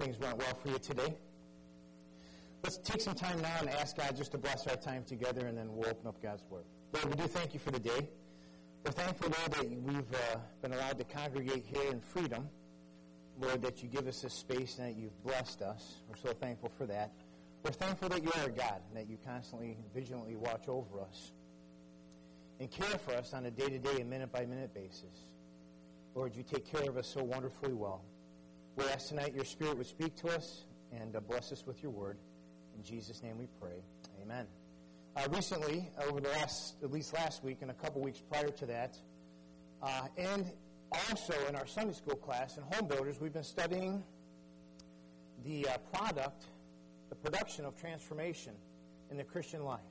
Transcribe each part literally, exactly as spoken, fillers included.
things went well for you today. Let's take some time now and ask God just to bless our time together, and then we'll open up God's Word. Lord, we do thank you for the day. We're thankful, Lord, that we've uh, been allowed to congregate here in freedom. Lord, that you give us this space and that you've blessed us. We're so thankful for that. We're thankful that you are God and that you constantly, vigilantly watch over us and care for us on a day-to-day and minute-by-minute basis. Lord, you take care of us so wonderfully well. We ask tonight your Spirit would speak to us and uh, bless us with your word. In Jesus' name we pray. Amen. Uh, recently, over the last, at least last week and a couple weeks prior to that, uh, and also in our Sunday school class in Home Builders, we've been studying the uh, product, the production of transformation in the Christian life.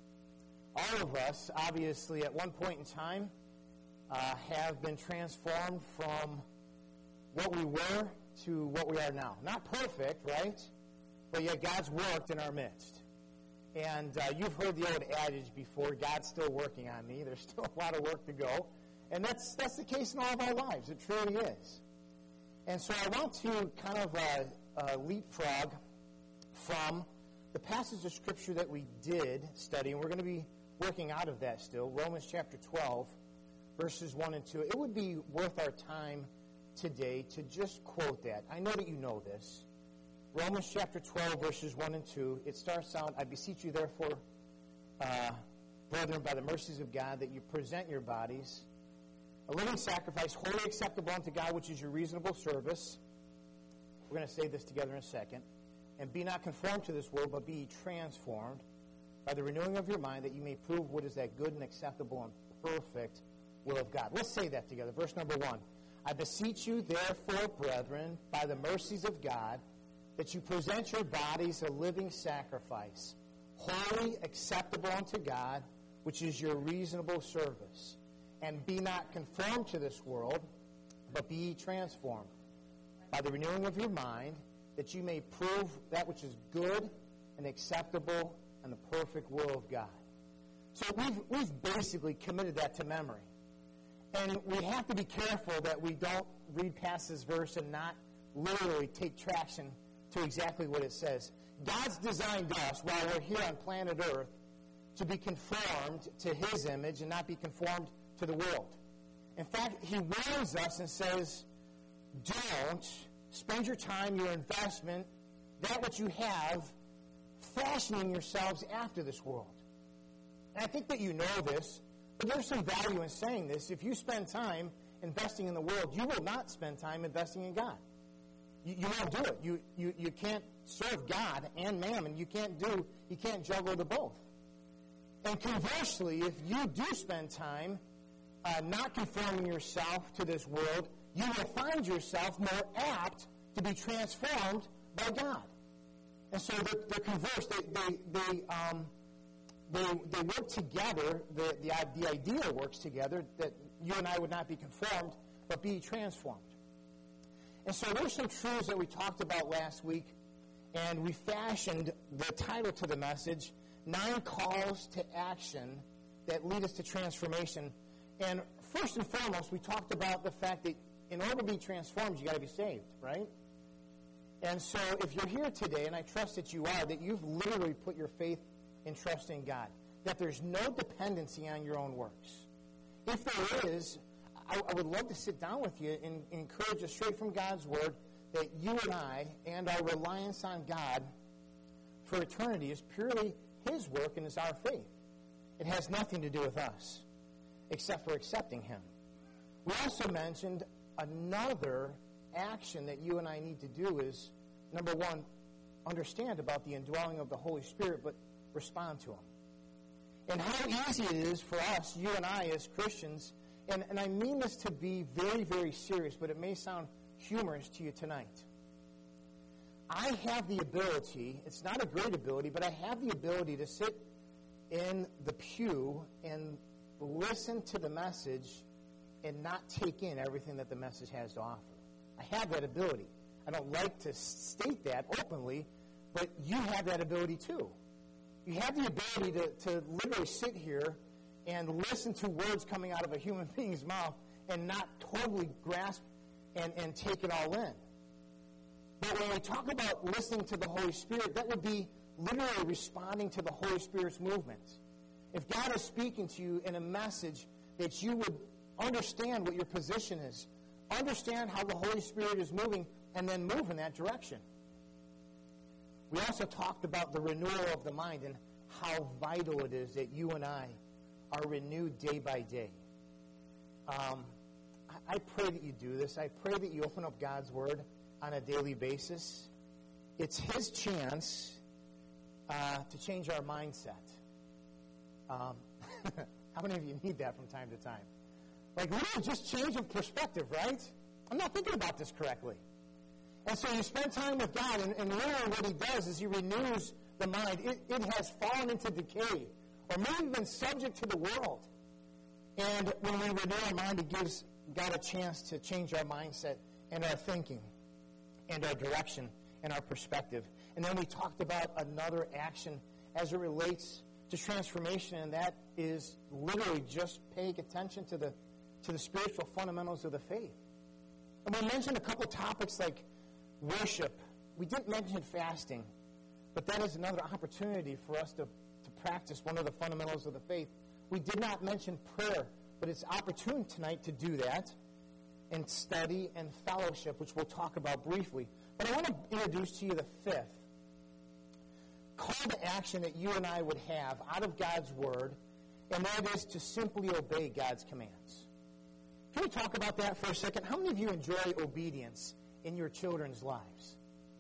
All of us, obviously, at one point in time, uh, have been transformed from what we were to what we are now. Not perfect, right? But yet God's worked in our midst. And uh, you've heard the old adage before, God's still working on me. There's still a lot of work to go. And that's that's the case in all of our lives. It truly is. And so I want to kind of uh, uh, leapfrog from the passage of Scripture that we did study, and we're going to be working out of that still, Romans chapter twelve, verses one and two. It would be worth our time today to just quote that. I know that you know this. Romans chapter twelve, verses one and two. It starts out, I beseech you therefore, uh, brethren, by the mercies of God, that you present your bodies a living sacrifice, wholly acceptable unto God, which is your reasonable service. We're going to say this together in a second. And be not conformed to this world, but be ye transformed by the renewing of your mind, that you may prove what is that good and acceptable and perfect will of God. Let's say that together. Verse number one. I beseech you, therefore, brethren, by the mercies of God, that you present your bodies a living sacrifice, wholly acceptable unto God, which is your reasonable service. And be not conformed to this world, but be ye transformed by the renewing of your mind, that you may prove that which is good and acceptable and the perfect will of God. So we've, we've basically committed that to memory. And we have to be careful that we don't read past this verse and not literally take traction to exactly what it says. God's designed us, while we're here on planet Earth, to be conformed to His image and not be conformed to the world. In fact, He warns us and says, don't spend your time, your investment, that which you have, fashioning yourselves after this world. And I think that you know this, but there's some value in saying this. If you spend time investing in the world, you will not spend time investing in God. You, you won't do it. You, you you can't serve God and mammon. You can't do, you can't juggle the both. And conversely, if you do spend time uh, not conforming yourself to this world, you will find yourself more apt to be transformed by God. And so the, the converse, they they they, um, they they work together. The, the the idea works together that you and I would not be conformed, but be transformed. And so there's some truths that we talked about last week, and we fashioned the title to the message, Nine Calls to Action That Lead Us to Transformation. And first and foremost, we talked about the fact that in order to be transformed, you got to be saved, right? And so if you're here today, and I trust that you are, that you've literally put your faith and trust in God, that there's no dependency on your own works. If there is, I, I would love to sit down with you and, and encourage you straight from God's Word that you and I and our reliance on God for eternity is purely His work and is our faith. It has nothing to do with us, except for accepting Him. We also mentioned another action that you and I need to do is, number one, understand about the indwelling of the Holy Spirit, but respond to Him. And how easy it is for us, you and I as Christians, and, and I mean this to be very, very serious, but it may sound humorous to you tonight. I have the ability, it's not a great ability, but I have the ability to sit in the pew and listen to the message and not take in everything that the message has to offer. I have that ability. I don't like to state that openly, but you have that ability too. You have the ability to, to literally sit here and listen to words coming out of a human being's mouth and not totally grasp and, and take it all in. But when we talk about listening to the Holy Spirit, that would be literally responding to the Holy Spirit's movement. If God is speaking to you in a message, that you would understand what your position is, understand how the Holy Spirit is moving, and then move in that direction. We also talked about the renewal of the mind and how vital it is that you and I are renewed day by day. Um, I, I pray that you do this. I pray that you open up God's Word on a daily basis. It's His chance uh, to change our mindset. Um, how many of you need that from time to time? Like, really just change of perspective, right? I'm not thinking about this correctly. And so you spend time with God, and, and literally what He does is He renews the mind. It, it has fallen into decay, or maybe been subject to the world. And when we renew our mind, it gives God a chance to change our mindset and our thinking and our direction and our perspective. And then we talked about another action as it relates to transformation, and that is literally just paying attention to the to the spiritual fundamentals of the faith. And we mentioned a couple topics like worship. We didn't mention fasting, but that is another opportunity for us to, to practice one of the fundamentals of the faith. We did not mention prayer, but it's opportune tonight to do that, and study and fellowship, which we'll talk about briefly. But I want to introduce to you the fifth call to action that you and I would have out of God's Word, and that is to simply obey God's commands. Can we talk about that for a second? How many of you enjoy obedience in your children's lives?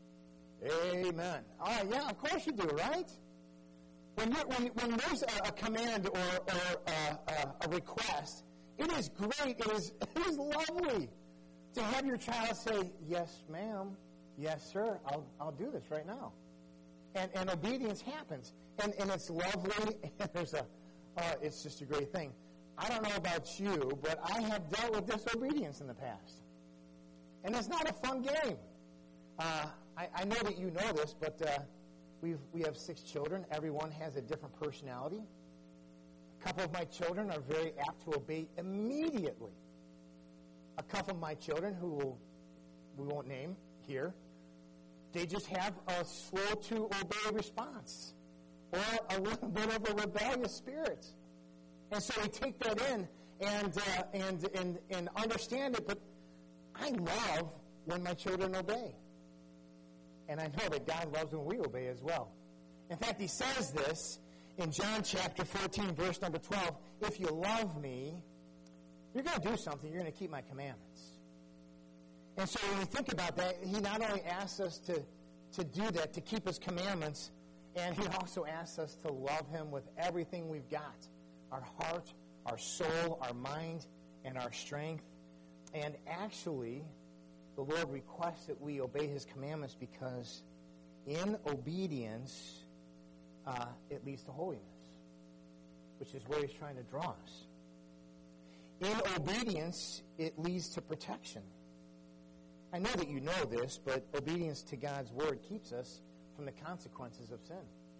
Amen. Oh, yeah, of course you do, right? When, you're, when, when there's a, a command or, or a, a, a request, it is great, it is, it is lovely to have your child say, yes, ma'am, yes, sir, I'll, I'll do this right now. And, and obedience happens. And, and it's lovely, and there's a, uh, it's just a great thing. I don't know about you, but I have dealt with disobedience in the past. And it's not a fun game. Uh, I, I know that you know this, but uh, we've, we have six children. Everyone has a different personality. A couple of my children are very apt to obey immediately. A couple of my children, who will, we won't name here, they just have a slow-to-obey response or a little bit of a rebellious spirit. And so we take that in and, uh, and, and, and understand it, but I love when my children obey. And I know that God loves when we obey as well. In fact, He says this in John chapter fourteen, verse number twelve, if you love me, you're going to do something. You're going to keep my commandments. And so when we think about that, He not only asks us to, to do that, to keep His commandments, and He also asks us to love Him with everything we've got. Our heart, our soul, our mind, and our strength. And actually, the Lord requests that we obey His commandments because in obedience, uh, it leads to holiness, which is where He's trying to draw us. In obedience, it leads to protection. I know that you know this, but obedience to God's Word keeps us from the consequences of sin.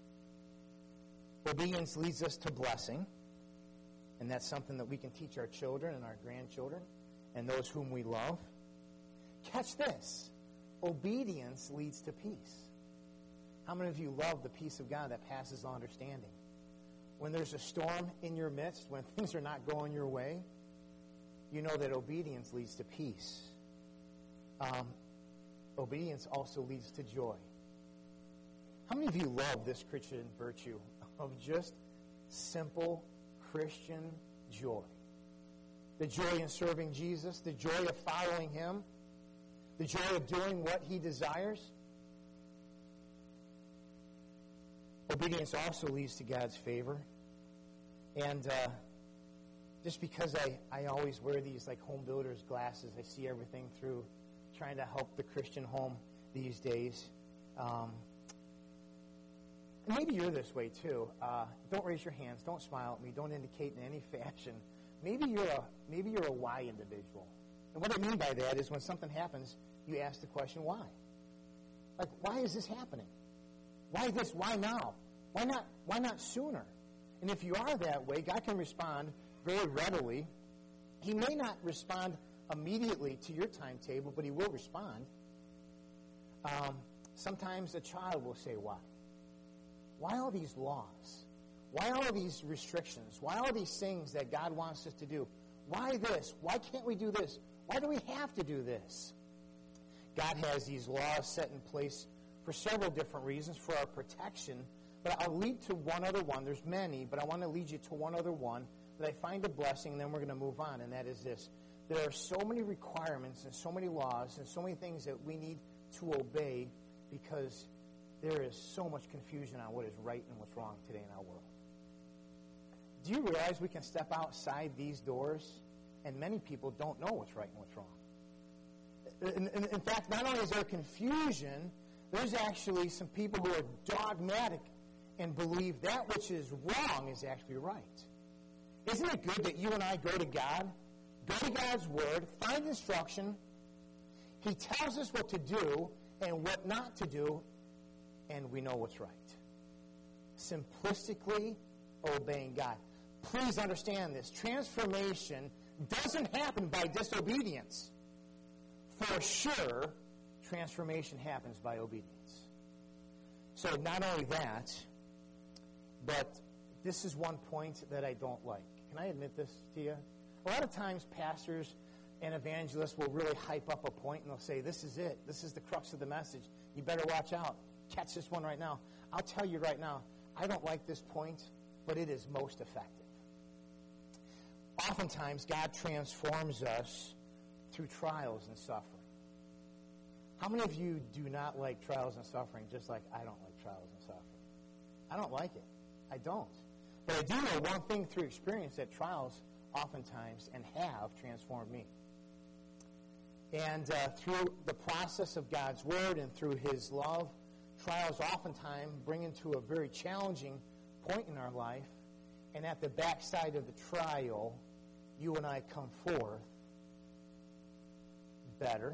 Obedience leads us to blessing, and that's something that we can teach our children and our grandchildren and those whom we love. Catch this. Obedience leads to peace. How many of you love the peace of God that passes all understanding? When there's a storm in your midst, when things are not going your way, you know that obedience leads to peace. Um, obedience also leads to joy. How many of you love this Christian virtue of just simple Christian joy? The joy in serving Jesus, the joy of following Him, the joy of doing what He desires. Obedience also leads to God's favor. And uh, just because I, I always wear these like home builder's glasses, I see everything through trying to help the Christian home these days. Um, maybe you're this way too. Uh, don't raise your hands. Don't smile at me. Don't indicate in any fashion. Maybe you're a maybe you're a why individual. And what I mean by that is when something happens, you ask the question, why? Like, why is this happening? Why this? Why now? Why not? Why not sooner? And if you are that way, God can respond very readily. He may not respond immediately to your timetable, but He will respond. Um, sometimes a child will say, why? Why all these laws? Why all these restrictions? Why all these things that God wants us to do? Why this? Why can't we do this? Why do we have to do this? God has these laws set in place for several different reasons, for our protection. But I'll lead to one other one. There's many, but I want to lead you to one other one that I find a blessing, and then we're going to move on, and that is this. There are so many requirements and so many laws and so many things that we need to obey because there is so much confusion on what is right and what's wrong today in our world. Do you realize we can step outside these doors and many people don't know what's right and what's wrong? In, in, in fact, not only is there confusion, there's actually some people who are dogmatic and believe that which is wrong is actually right. Isn't it good that you and I go to God, go to God's Word, find instruction, He tells us what to do and what not to do, and we know what's right. Simplistically obeying God. Please understand this. Transformation doesn't happen by disobedience. For sure, transformation happens by obedience. So not only that, but this is one point that I don't like. Can I admit this to you? A lot of times pastors and evangelists will really hype up a point and they'll say, this is it. This is the crux of the message. You better watch out. Catch this one right now. I'll tell you right now, I don't like this point, but it is most effective. Oftentimes, God transforms us through trials and suffering. How many of you do not like trials and suffering just like I don't like trials and suffering? I don't like it. I don't. But I do know one thing through experience, that trials oftentimes and have transformed me. And uh, through the process of God's Word and through His love, trials oftentimes bring into a very challenging point in our life. And at the backside of the trial, you and I come forth better,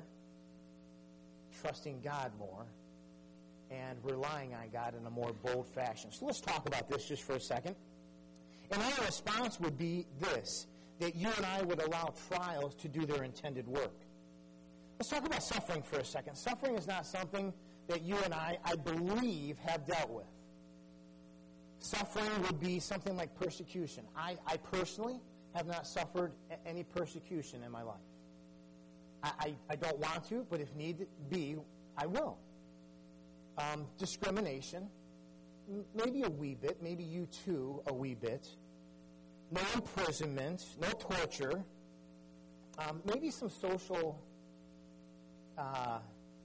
trusting God more, and relying on God in a more bold fashion. So let's talk about this just for a second. And our response would be this, that you and I would allow trials to do their intended work. Let's talk about suffering for a second. Suffering is not something that you and I, I believe, have dealt with. Suffering would be something like persecution. I, I personally have not suffered any persecution in my life. I, I, I don't want to, but if need be, I will. Um, discrimination, maybe a wee bit, maybe you too a wee bit. No imprisonment, no torture. Um, maybe some social uh,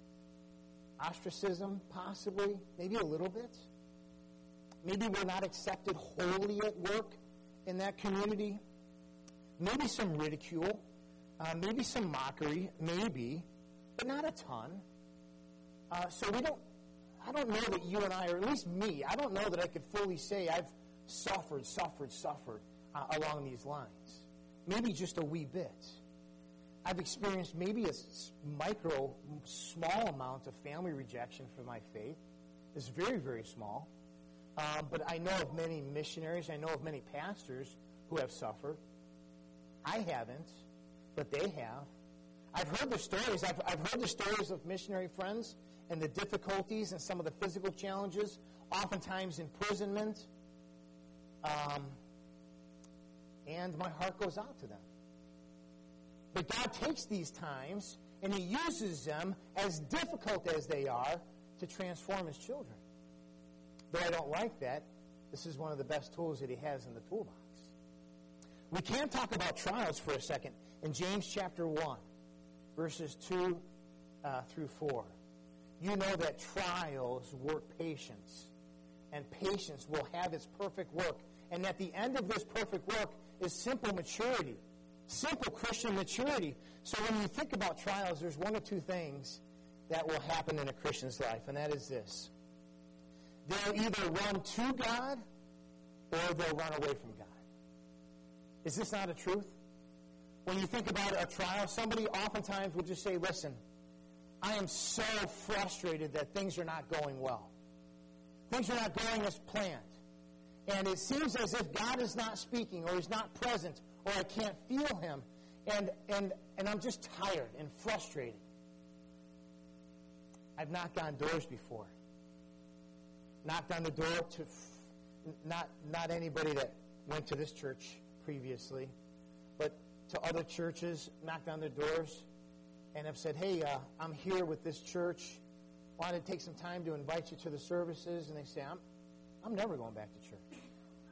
ostracism, possibly, maybe a little bit. Maybe we're not accepted wholly at work in that community. Maybe some ridicule. Uh, maybe some mockery, maybe, but not a ton. Uh, so we don't, I don't know that you and I, or at least me, I don't know that I could fully say I've suffered, suffered, suffered uh, along these lines. Maybe just a wee bit. I've experienced maybe a micro, small amount of family rejection for my faith. It's very, very small. Um, but I know of many missionaries, I know of many pastors who have suffered. I haven't, but they have. I've heard the stories. I've, I've heard the stories of missionary friends and the difficulties and some of the physical challenges, oftentimes imprisonment. Um, and my heart goes out to them. But God takes these times and He uses them, as difficult as they are, to transform His children. Though I don't like that, this is one of the best tools that He has in the toolbox. We can talk about trials for a second. In James chapter one, verses two uh, through four, you know that trials work patience, and patience will have its perfect work. And at the end of this perfect work is simple maturity, simple Christian maturity. So when you think about trials, there's one or two things that will happen in a Christian's life, and that is this. They'll either run to God or they'll run away from God. Is this not a truth? When you think about a trial, somebody oftentimes will just say, listen, I am so frustrated that things are not going well. Things are not going as planned. And it seems as if God is not speaking, or He's not present, or I can't feel Him. And, and, and I'm just tired and frustrated. I've knocked on doors before. Knocked on the door to f- not not anybody that went to this church previously, but to other churches, knocked on their doors and have said, hey, uh, I'm here with this church. Wanted to take some time to invite you to the services. And they say, I'm I'm never going back to church.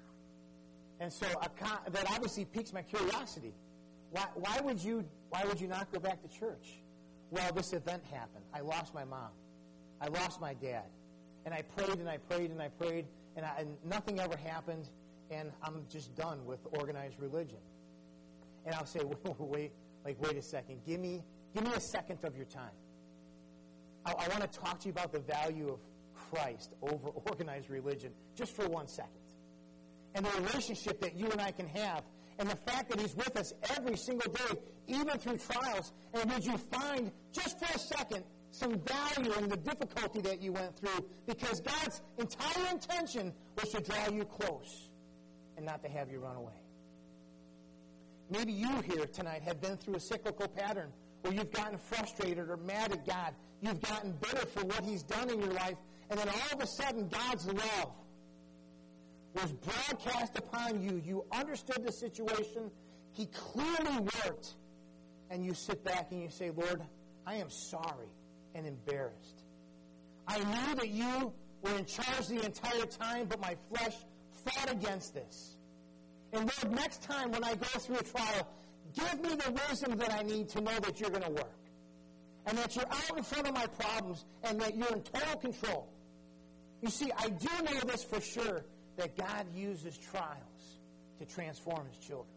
And so a con- that obviously piques my curiosity. Why, why would you why would you not go back to church? Well, this event happened. I lost my mom. I lost my dad. And I prayed and I prayed and I prayed, and, I, and nothing ever happened, and I'm just done with organized religion. And I'll say, wait, wait like, wait a second. Give me, give me a second of your time. I, I want to talk to you about the value of Christ over organized religion just for one second. And the relationship that you and I can have, and the fact that He's with us every single day, even through trials. And would you find, just for a second, some value in the difficulty that you went through, because God's entire intention was to draw you close and not to have you run away. Maybe you here tonight have been through a cyclical pattern where you've gotten frustrated or mad at God. You've gotten bitter for what He's done in your life, and then all of a sudden God's love was broadcast upon you. You understood the situation. He clearly worked. And you sit back and you say, Lord, I am sorry and embarrassed. I knew that you were in charge the entire time, but my flesh fought against this. And Lord, next time when I go through a trial, give me the wisdom that I need to know that you're going to work. And that you're out in front of my problems and that you're in total control. You see, I do know this for sure, that God uses trials to transform His children.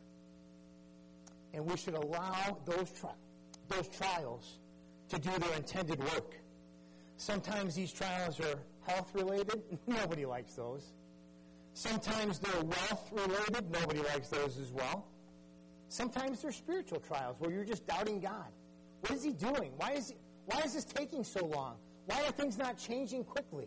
And we should allow those, tri- those trials to do their intended work. Sometimes these trials are health-related. Nobody likes those. Sometimes they're wealth-related. Nobody likes those as well. Sometimes they're spiritual trials where you're just doubting God. What is He doing? Why is, he, why is this taking so long? Why are things not changing quickly?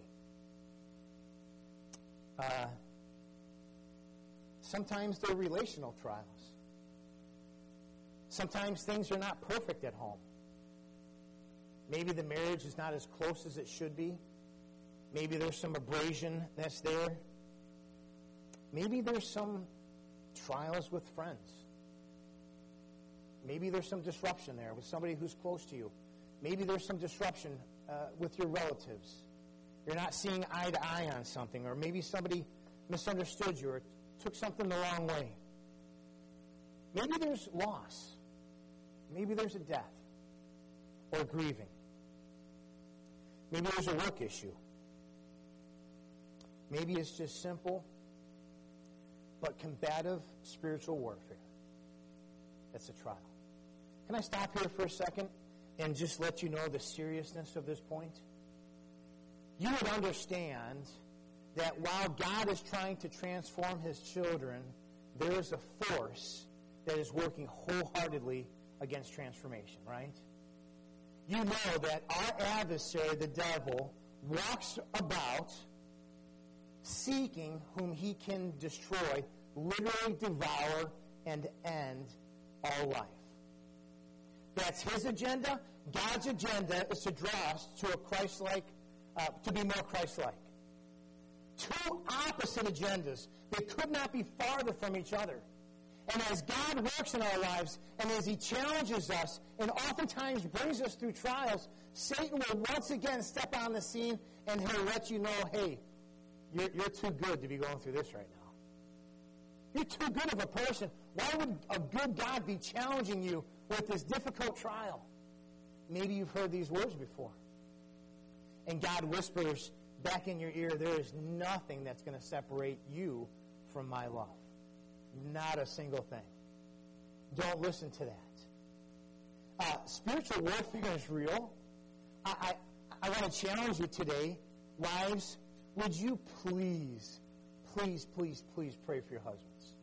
Uh, sometimes they're relational trials. Sometimes things are not perfect at home. Maybe the marriage is not as close as it should be. Maybe there's some abrasion that's there. Maybe there's some trials with friends. Maybe there's some disruption there with somebody who's close to you. Maybe there's some disruption uh, with your relatives. You're not seeing eye to eye on something, or maybe somebody misunderstood you or took something the wrong way. Maybe there's loss. Maybe there's a death or grieving. Maybe there's a work issue. Maybe it's just simple but combative spiritual warfare. That's a trial. Can I stop here for a second and just let you know the seriousness of this point? You would understand that while God is trying to transform His children, there is a force that is working wholeheartedly against transformation, right? You know that our adversary, the devil, walks about seeking whom he can destroy, literally devour, and end all life. That's his agenda. God's agenda is to draw us to a Christ-like, uh, to be more Christ-like. Two opposite agendas. They could not be farther from each other. And as God works in our lives, and as He challenges us, and oftentimes brings us through trials, Satan will once again step on the scene, and he'll let you know, hey, you're, you're too good to be going through this right now. You're too good of a person. Why would a good God be challenging you with this difficult trial? Maybe you've heard these words before. And God whispers back in your ear, there is nothing that's going to separate you from my love. Not a single thing. Don't listen to that. Uh, spiritual warfare is real. I, I, I want to challenge you today. Wives, would you please, please, please, please pray for your husbands?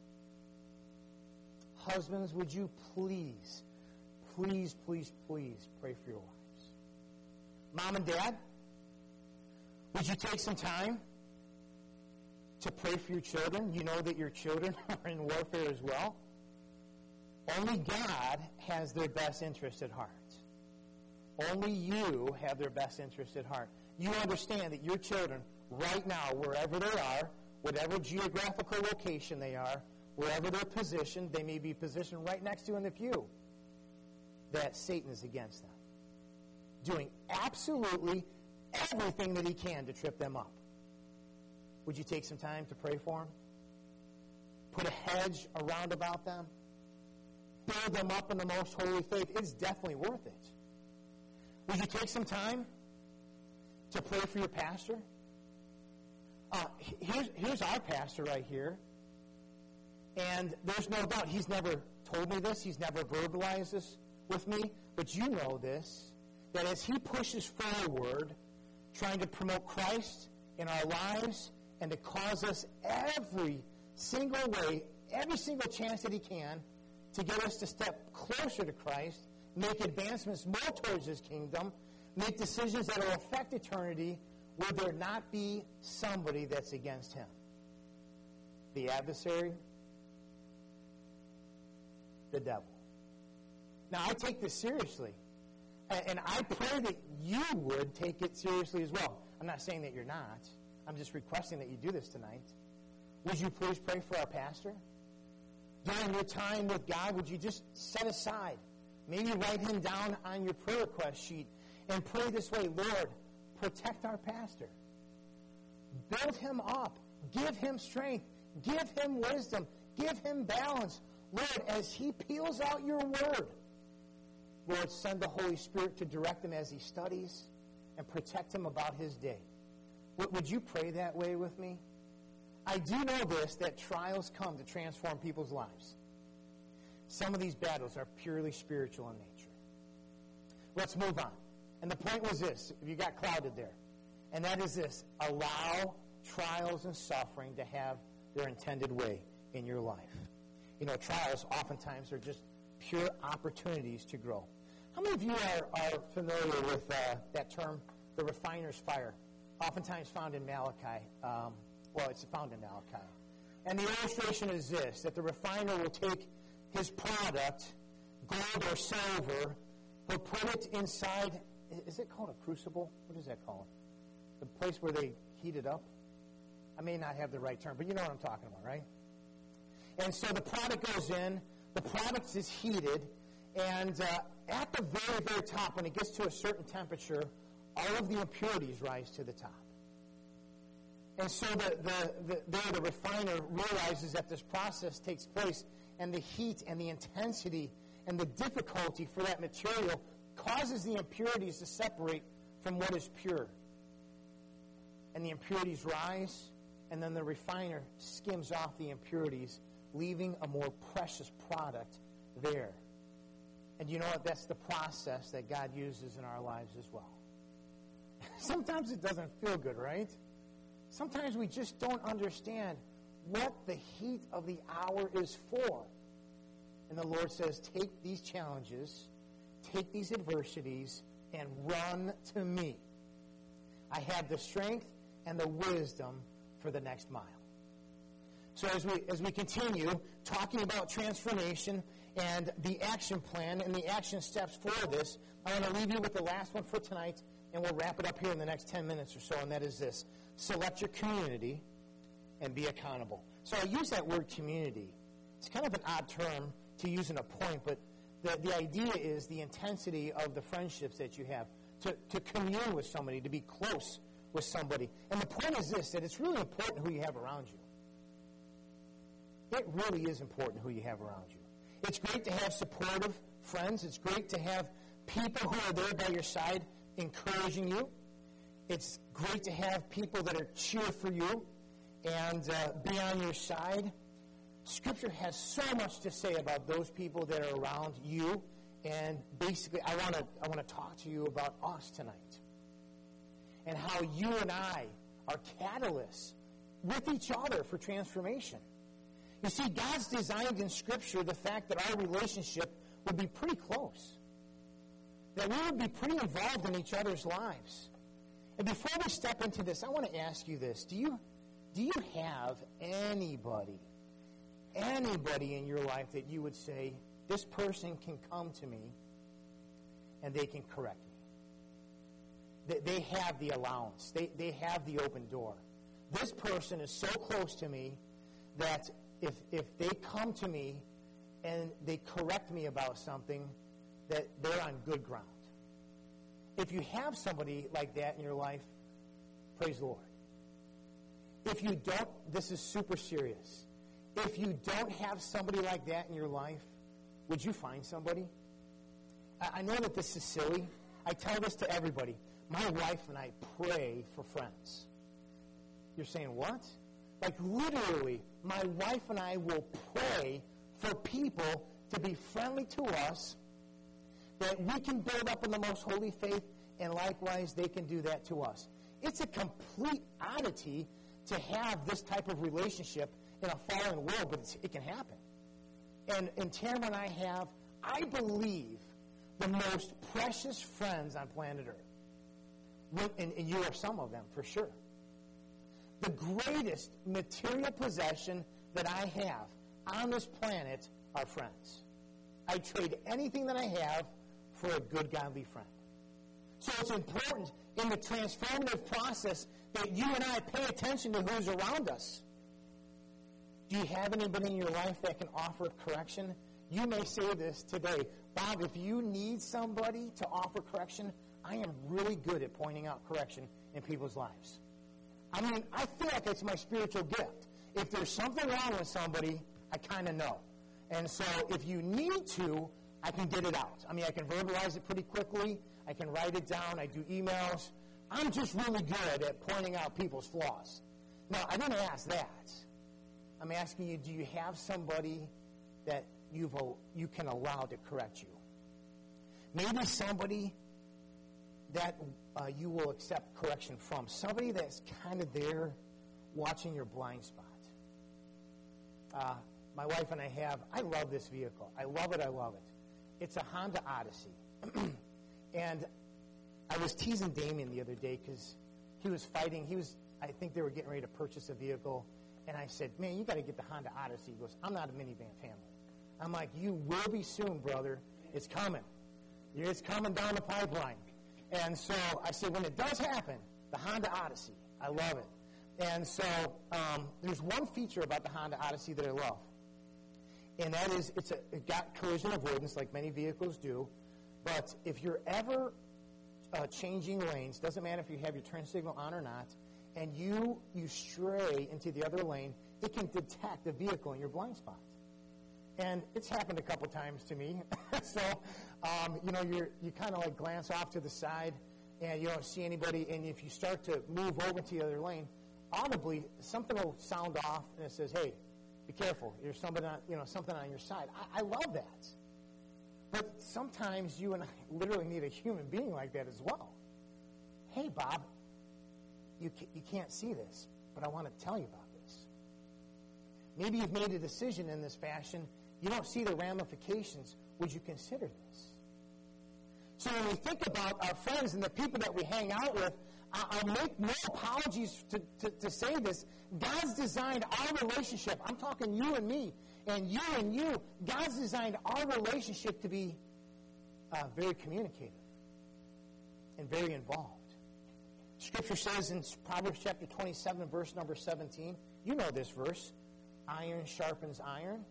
Husbands, would you please, please, please, please pray for your wives? Mom and Dad, would you take some time to pray for your children? You know that your children are in warfare as well. Only God has their best interest at heart. Only you have their best interest at heart. You understand that your children, right now, wherever they are, whatever geographical location they are, wherever they're positioned, they may be positioned right next to you in the pew, that Satan is against them, doing absolutely everything that he can to trip them up. Would you take some time to pray for them? Put a hedge around about them? Build them up in the most holy faith? It's definitely worth it. Would you take some time to pray for your pastor? Uh, here's, here's our pastor right here. And there's no doubt, he's never told me this, he's never verbalized this with me, but you know this, that as he pushes forward, trying to promote Christ in our lives and to cause us every single way, every single chance that he can to get us to step closer to Christ, make advancements more towards his kingdom, make decisions that will affect eternity, will there not be somebody that's against him? The adversary? The devil. Now, I take this seriously, and I pray that you would take it seriously as well. I'm not saying that you're not. I'm just requesting that you do this tonight. Would you please pray for our pastor? During your time with God, would you just set aside, maybe write him down on your prayer request sheet, and pray this way: Lord, protect our pastor. Build him up. Give him strength. Give him wisdom. Give him balance. Lord, as he peels out your word, Lord, send the Holy Spirit to direct him as he studies and protect him about his day. Would you pray that way with me? I do know this, that trials come to transform people's lives. Some of these battles are purely spiritual in nature. Let's move on. And the point was this, if you got clouded there, and that is this: allow trials and suffering to have their intended way in your life. You know, trials oftentimes are just pure opportunities to grow. How many of you are, are familiar with uh, that term, the refiner's fire? Oftentimes found in Malachi. Um, well, it's found in Malachi. And the illustration is this, that the refiner will take his product, gold or silver, he'll put it inside, is it called a crucible? What is that called? The place where they heat it up? I may not have the right term, but you know what I'm talking about, right? And so the product goes in, the product is heated, and uh, at the very, very top, when it gets to a certain temperature, all of the impurities rise to the top. And so the, the, the, there the refiner realizes that this process takes place, and the heat and the intensity and the difficulty for that material causes the impurities to separate from what is pure. And the impurities rise, and then the refiner skims off the impurities, leaving a more precious product there. And you know what? That's the process that God uses in our lives as well. Sometimes it doesn't feel good, right? Sometimes we just don't understand what the heat of the hour is for. And the Lord says, take these challenges, take these adversities, and run to me. I have the strength and the wisdom for the next mile. So as we as we continue talking about transformation and the action plan and the action steps for this, I want to leave you with the last one for tonight, and we'll wrap it up here in the next ten minutes or so, and that is this: select your community and be accountable. So I use that word community. It's kind of an odd term to use in a point, but the, the idea is the intensity of the friendships that you have, to, to commune with somebody, to be close with somebody. And the point is this, that it's really important who you have around you. It really is important who you have around you. It's great to have supportive friends. It's great to have people who are there by your side encouraging you. It's great to have people that are cheer for you and uh, be on your side. Scripture has so much to say about those people that are around you, and basically I want to I want to talk to you about us tonight and how you and I are catalysts with each other for transformation. You see, God's designed in Scripture the fact that our relationship would be pretty close, that we would be pretty involved in each other's lives. And before we step into this, I want to ask you this. Do you, do you have anybody, anybody in your life that you would say, this person can come to me and they can correct me? they, they have the allowance. They, they have the open door. This person is so close to me that if, if they come to me and they correct me about something, that they're on good ground. If you have somebody like that in your life, praise the Lord. If you don't, this is super serious. If you don't have somebody like that in your life, would you find somebody? I, I know that this is silly. I tell this to everybody. My wife and I pray for friends. You're saying, what? Like literally, my wife and I will pray for people to be friendly to us, that we can build up in the most holy faith, and likewise they can do that to us. It's a complete oddity to have this type of relationship in a fallen world, but it's, it can happen. And, and Tamara and I have, I believe, the most precious friends on planet Earth. And, and you are some of them, for sure. The greatest material possession that I have on this planet are friends. I trade anything that I have for a good, godly friend. So it's important in the transformative process that you and I pay attention to who's around us. Do you have anybody in your life that can offer correction? You may say this today, Bob, if you need somebody to offer correction, I am really good at pointing out correction in people's lives. I mean, I feel like it's my spiritual gift. If there's something wrong with somebody, I kind of know. And so if you need to, I can get it out. I mean, I can verbalize it pretty quickly. I can write it down. I do emails. I'm just really good at pointing out people's flaws. Now, I didn't ask that. I'm asking you, do you have somebody that you've you can allow to correct you? Maybe somebody that uh, you will accept correction from. Somebody that's kind of there watching your blind spot. Uh, my wife and I have, I love this vehicle. I love it, I love it. It's a Honda Odyssey. And I was teasing Damien the other day because he was fighting. He was, I think they were getting ready to purchase a vehicle. And I said, man, you got to get the Honda Odyssey. He goes, I'm not a minivan family. I'm like, you will be soon, brother. It's coming. It's coming down the pipeline. And so I said, when it does happen, the Honda Odyssey, I love it. And so um, there's one feature about the Honda Odyssey that I love. And that is it's a, it got collision avoidance like many vehicles do. But if you're ever uh, changing lanes, doesn't matter if you have your turn signal on or not, and you you stray into the other lane, it can detect the vehicle in your blind spot. And it's happened a couple times to me. so, um, you know, you're, you kind of like glance off to the side, and you don't see anybody, and if you start to move over to the other lane, audibly, something will sound off, and it says, hey, be careful. There's somebody on, you know, something on your side. I, I love that. But sometimes you and I literally need a human being like that as well. Hey, Bob, you, ca- you can't see this, but I want to tell you about this. Maybe you've made a decision in this fashion. You don't see the ramifications. Would you consider this? So when we think about our friends and the people that we hang out with, I'll make no apologies to, to, to say this. God's designed our relationship. I'm talking you and me, and you and you. God's designed our relationship to be uh, very communicative and very involved. Scripture says in Proverbs chapter twenty-seven, verse number seventeen, you know this verse, iron sharpens iron,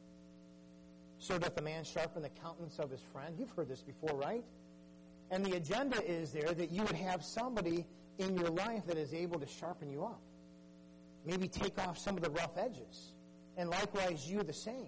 so doth the man sharpen the countenance of his friend. You've heard this before, right? And the agenda is there that you would have somebody in your life that is able to sharpen you up. Maybe take off some of the rough edges. And likewise, you the same.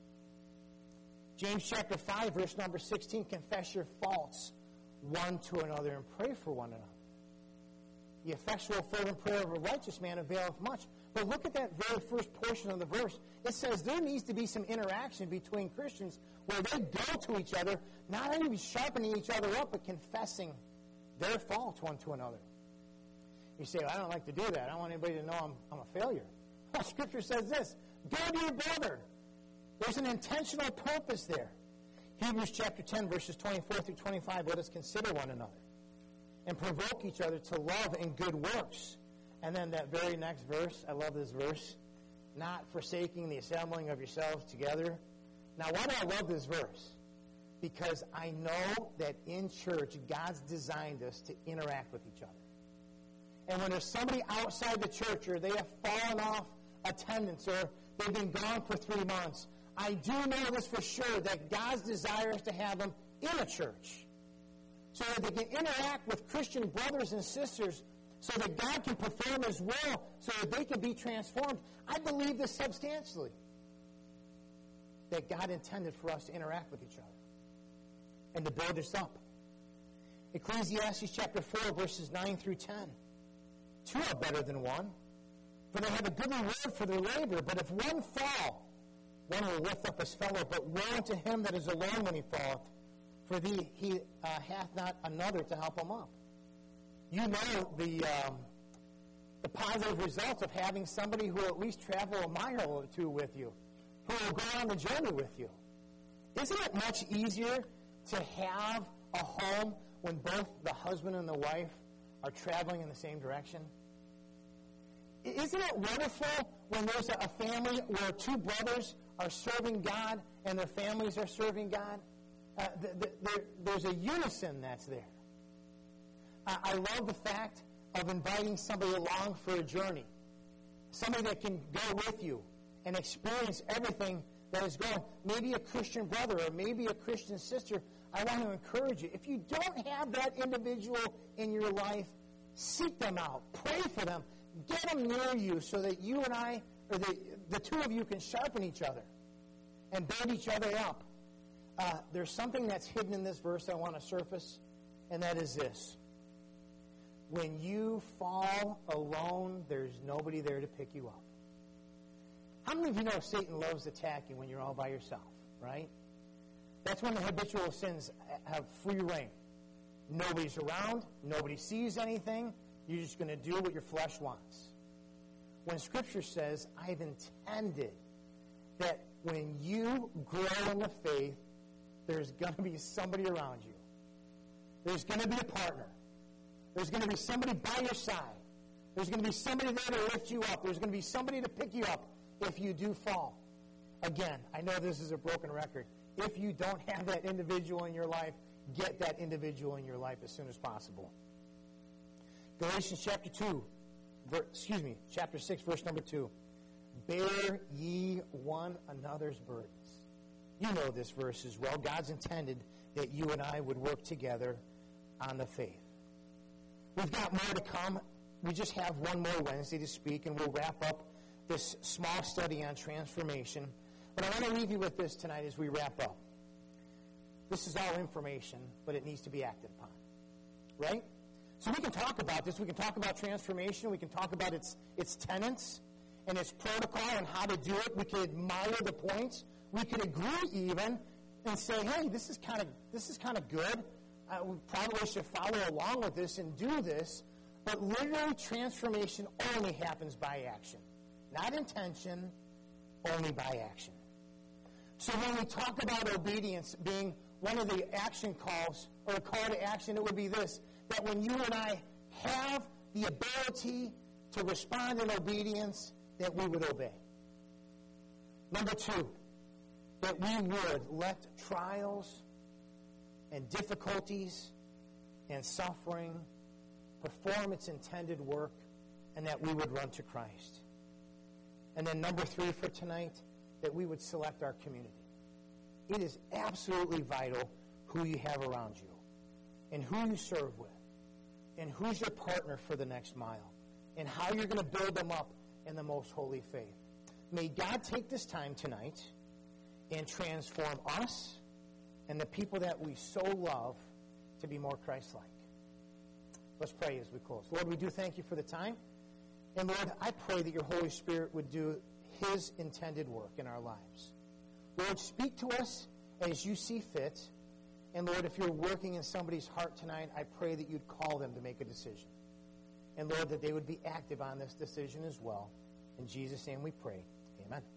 James chapter five, verse number sixteen, confess your faults one to another and pray for one another. The effectual fervent prayer of a righteous man availeth much. But look at that very first portion of the verse. It says there needs to be some interaction between Christians where they go to each other, not only sharpening each other up, but confessing their faults one to another. You say, well, I don't like to do that. I don't want anybody to know I'm, I'm a failure. Well, Scripture says this, go to your brother. There's an intentional purpose there. Hebrews chapter ten, verses twenty-four through twenty-five, let us consider one another and provoke each other to love and good works. And then that very next verse, I love this verse, not forsaking the assembling of yourselves together. Now, why do I love this verse? because I know that in church, God's designed us to interact with each other. And when there's somebody outside the church, or they have fallen off attendance, or they've been gone for three months, I do know this for sure, that God's desire is to have them in a church, so that they can interact with Christian brothers and sisters, so that God can perform His will, so that they can be transformed. I believe this substantially, that God intended for us to interact with each other and to build us up. Ecclesiastes chapter four, verses nine through ten. Two are better than one, for they have a good reward for their labor. But if one fall, one will lift up his fellow. But woe unto him that is alone when he falleth, for thee he uh, hath not another to help him up. You know the um, the positive results of having somebody who will at least travel a mile or two with you, who will go on the journey with you. Isn't it much easier to have a home when both the husband and the wife are traveling in the same direction? Isn't it wonderful when there's a family where two brothers are serving God and their families are serving God? Uh, the, the, there, there's a unison that's there. Uh, I love the fact of inviting somebody along for a journey. Somebody that can go with you and experience everything that is going. Maybe a Christian brother or maybe a Christian sister. I want to encourage you. If you don't have that individual in your life, seek them out. Pray for them. Get them near you so that you and I, or the, the two of you, can sharpen each other and build each other up. Uh, there's something that's hidden in this verse I want to surface, and that is this. When you fall alone, there's nobody there to pick you up. How many of you know Satan loves attacking when you're all by yourself, right? That's when the habitual sins have free reign. Nobody's around. Nobody sees anything. You're just going to do what your flesh wants. When Scripture says, I've intended that when you grow in the faith, there's going to be somebody around you. There's going to be a partner. There's going to be somebody by your side. There's going to be somebody there to lift you up. There's going to be somebody to pick you up if you do fall. Again, I know this is a broken record. If you don't have that individual in your life, get that individual in your life as soon as possible. Galatians chapter two, ver, excuse me, chapter six, verse number two. Bear ye one another's burdens. You know this verse as well. God's intended that you and I would work together on the faith. We've got more to come. We just have one more Wednesday to speak, and we'll wrap up this small study on transformation. But I want to leave you with this tonight as we wrap up. This is all information, but it needs to be acted upon. Right? So we can talk about this. We can talk about transformation. We can talk about its its tenets and its protocol and how to do it. We could admire the points. We could agree even and say, hey, this is kind of this is kind of good. Uh, we probably should follow along with this and do this. But literally, transformation only happens by action. Not intention, only by action. So when we talk about obedience being one of the action calls, or a call to action, it would be this, that when you and I have the ability to respond in obedience, that we would obey. Number two, that we would let trials and difficulties and suffering perform its intended work, and that we would run to Christ. And then number three for tonight, that we would select our community. It is absolutely vital who you have around you and who you serve with and who's your partner for the next mile and how you're going to build them up in the most holy faith. May God take this time tonight and transform us and the people that we so love to be more Christ-like. Let's pray as we close. Lord, we do thank you for the time. And Lord, I pray that your Holy Spirit would do his intended work in our lives. Lord, speak to us as you see fit. And Lord, if you're working in somebody's heart tonight, I pray that you'd call them to make a decision. And Lord, that they would be active on this decision as well. In Jesus' name we pray. Amen.